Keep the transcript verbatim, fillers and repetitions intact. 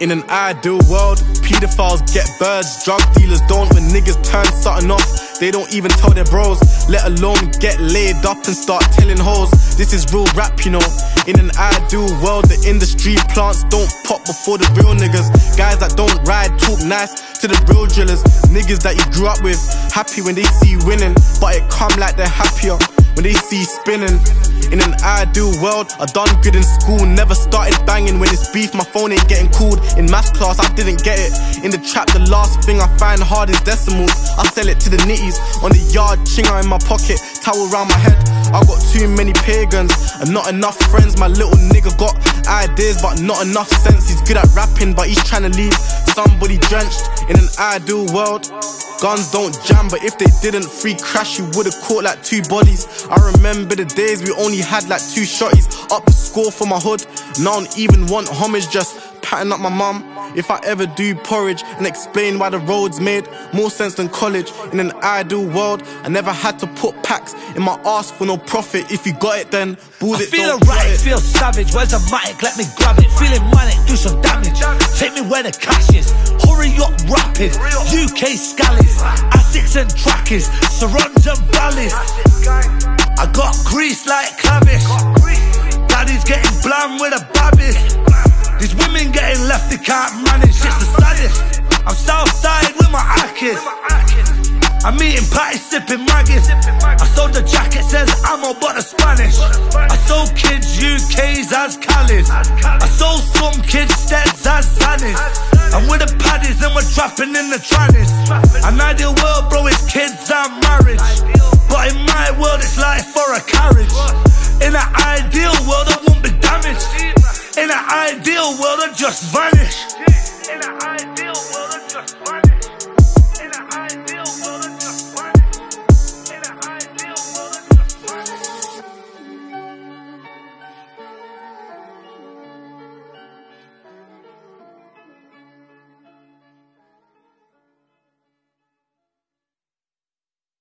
In an ideal world, pedophiles get birds, drug dealers don't. When niggas turn something off, they don't even tell their bros, let alone get laid up and start telling hoes. This is real rap, you know. In an ideal world, the industry plants don't pop before the real niggas. Guys that don't ride talk nice to the real drillers. Niggas that you grew up with, happy when they see you winning, but it come like they're happier when they see you spinning. In an ideal world, I done good in school, never started banging. When it's beef, my phone ain't getting called. In maths class, I didn't get it. In the trap, the last thing I find hard is decimals. I sell it to the nitties. On the yard, chinga in my pocket, towel around my head. I got too many pagans and not enough friends. My little nigga got ideas but not enough sense. He's good at rapping but he's trying to leave somebody drenched. In an ideal world, guns don't jam, but if they didn't free crash, you would've caught like two bodies. I remember the days we only had like two shotties. Up the score for my hood, now I don't even want homage, just patting up my mum. If I ever do porridge and explain why the roads made more sense than college. In an ideal world, I never had to put packs in my ass for no profit. If you got it then, balls it, feel don't alright, it. feel savage, where's the mic, let me grab it. Feeling manic, do some damage, take me where the cash is. Hurry up rapid, U K scallies, Asics and trackies, Sarons and Ballies. I got grease like Clavish, daddy's getting bland with a babbies. These women getting left, they can't manage, it's the saddest. I'm Southside with my Akis, I'm eating patties, sipping Maggis. I sold the jacket, says ammo, but the Spanish. I sold kids U Ks as Callies. I sold some kids Steds as Zannies. I'm with the paddies and we're trapping in the trannies. An ideal world, bro, is kids and marriage. But in my world, it's life for a carriage. In an ideal world, I won't be damaged. In an ideal world, I just vanish.